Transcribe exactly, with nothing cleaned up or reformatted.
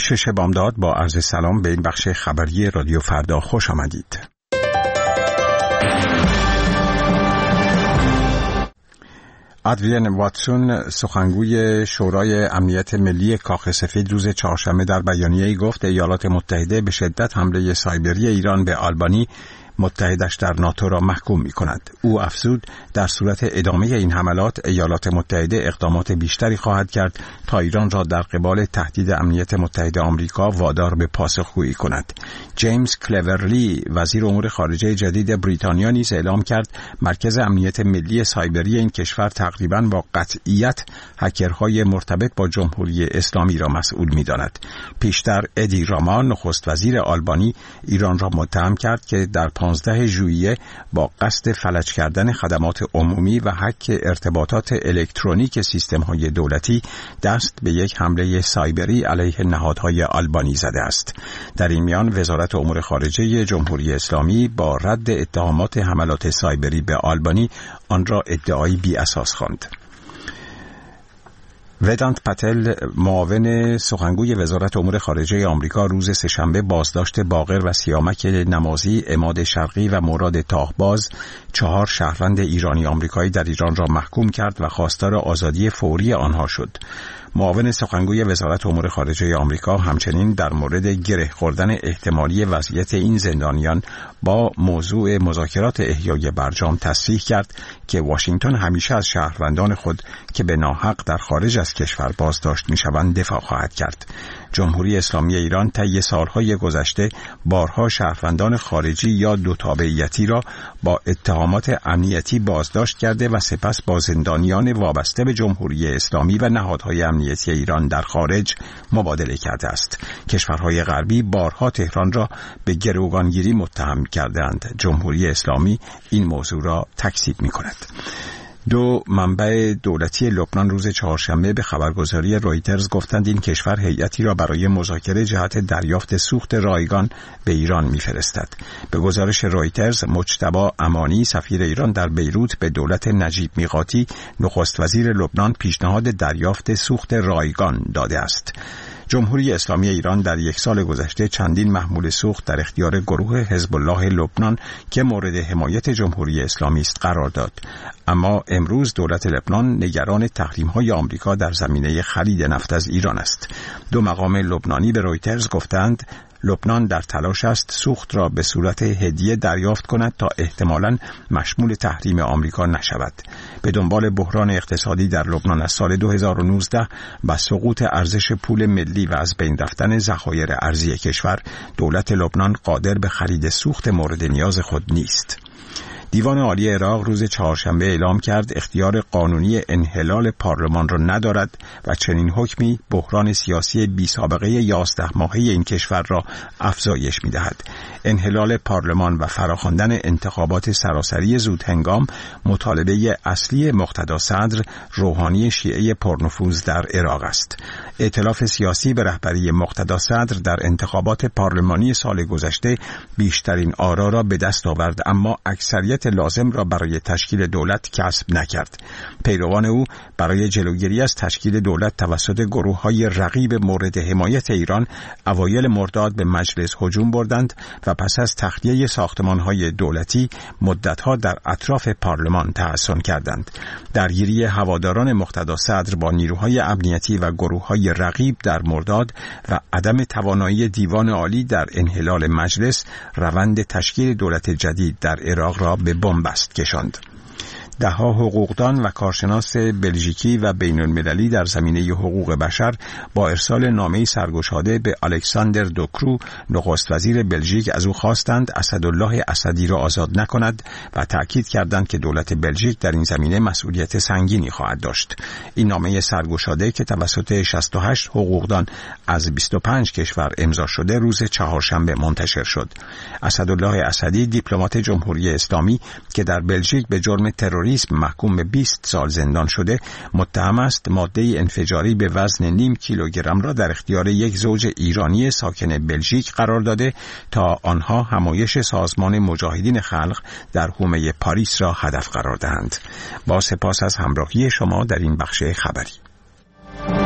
کشش بامداد با عرض سلام به این بخش خبری رادیو فردا خوش آمدید. ادریان واتسون سخنگوی شورای امنیت ملی کاخ سفید روز چهارشنبه در بیانیه‌ای گفت ایالات متحده به شدت حمله سایبری ایران به آلبانی متحدش در ناتو را محکوم می کند. او افزود در صورت ادامه این حملات ایالات متحده اقدامات بیشتری خواهد کرد تا ایران را در قبال تهدید امنیت متحده آمریکا وادار به پاسخگویی کند. جیمز کلورلی وزیر امور خارجه جدید بریتانیا نیز اعلام کرد مرکز امنیت ملی سایبری این کشور تقریباً با قطعیت هکرهای مرتبط با جمهوری اسلامی را مسئول می داند. پیشتر ادی راما نخست وزیر آلبانی ایران را متهم کرد که در پانزده ژوئیه با قصد فلج کردن خدمات عمومی و هک ارتباطات الکترونیک سیستم‌های دولتی دست به یک حمله سایبری علیه نهادهای آلبانی زده است. در این میان وزارت امور خارجه جمهوری اسلامی با رد اتهامات حملات سایبری به آلبانی آن را ادعایی بی اساس خواند. ودانت پتل معاون سخنگوی وزارت امور خارجه آمریکا روز سه‌شنبه بازداشت باقر و سیامک نمازی، عماد شرقی و مراد تاهباز چهار شهروند ایرانی آمریکایی در ایران را محکوم کرد و خواستار آزادی فوری آنها شد. معاون سخنگوی وزارت امور خارجه آمریکا همچنین در مورد گره خوردن احتمالی وضعیت این زندانیان با موضوع مذاکرات احیای برجام تصریح کرد که واشنگتن همیشه از شهروندان خود که به ناحق در خارج از کشور بازداشت می‌شوند دفاع خواهد کرد. جمهوری اسلامی ایران طی سالهای گذشته بارها شهروندان خارجی یا دو تابعیتی را با اتهامات امنیتی بازداشت کرده و سپس با زندانیان وابسته به جمهوری اسلامی و نهادهای امنیتی ایران در خارج مبادله کرده است. کشورهای غربی بارها تهران را به گروگانگیری متهم کردند. جمهوری اسلامی این موضوع را تکذیب می‌کند. دو منبع دولتی لبنان روز چهارشنبه به خبرگزاری رویترز گفتند این کشور هیئتی را برای مذاکره جهت دریافت سوخت رایگان به ایران می‌فرستد. به گزارش رویترز، مجتبی امانی سفیر ایران در بیروت به دولت نجیب میقاتی نخست وزیر لبنان پیشنهاد دریافت سوخت رایگان داده است. جمهوری اسلامی ایران در یک سال گذشته چندین محمول سوخت در اختیار گروه حزب الله لبنان که مورد حمایت جمهوری اسلامی است قرار داد. اما امروز دولت لبنان نگران تحریم‌های آمریکا در زمینه خرید نفت از ایران است. دو مقام لبنانی به رویترز گفتند لبنان در تلاش است سوخت را به صورت هدیه دریافت کند تا احتمالاً مشمول تحریم آمریکا نشود. به دنبال بحران اقتصادی در لبنان از سال دو هزار و نوزده و سقوط ارزش پول ملی و از بین رفتن ذخایر ارزی کشور، دولت لبنان قادر به خرید سوخت مورد نیاز خود نیست. دیوان عالی عراق روز چهارشنبه اعلام کرد اختیار قانونی انحلال پارلمان را ندارد و چنین حکمی بحران سیاسی بی سابقه یازده ماهه این کشور را افزایش می‌دهد. انحلال پارلمان و فراخواندن انتخابات سراسری زودهنگام مطالبه اصلی مقتدا صدر روحانی شیعه پرنفوذ در عراق است. ائتلاف سیاسی به رهبری مقتدا صدر در انتخابات پارلمانی سال گذشته بیشترین آرا را به دست آورد اما اکثریت لازم را برای تشکیل دولت کسب نکرد. پیروان او برای جلوگیری از تشکیل دولت توسط گروه‌های رقیب مورد حمایت ایران اوایل مرداد به مجلس هجوم بردند و پس از تخلیه ساختمان‌های دولتی مدت‌ها در اطراف پارلمان تحصن کردند. درگیری هواداران مقتدا صدر با نیروهای امنیتی و گروه‌های رقیب در مرداد و عدم توانایی دیوان عالی در انحلال مجلس روند تشکیل دولت جدید در عراق را به بنبست کشاند. ده‌ها حقوقدان و کارشناس بلژیکی و بین‌المللی در زمینه حقوق بشر با ارسال نامه‌ای سرگشاده به الکساندر دوکرو نخست وزیر بلژیک از او خواستند اسدالله اسدی را آزاد نکند و تأکید کردند که دولت بلژیک در این زمینه مسئولیت سنگینی خواهد داشت. این نامه سرگشاده که توسط شصت و هشت حقوقدان از بیست و پنج کشور امضا شده روز چهارشنبه منتشر شد. اسدالله اسدی دیپلمات جمهوری اسلامی که در بلژیک به جرم تروریسم محکوم به بیست سال زندان شده متهم است ماده انفجاری به وزن نیم کیلوگرم را در اختیار یک زوج ایرانی ساکن بلژیک قرار داده تا آنها همایش سازمان مجاهدین خلق در حومه پاریس را هدف قرار دهند. با سپاس از همراهی شما در این بخش خبری.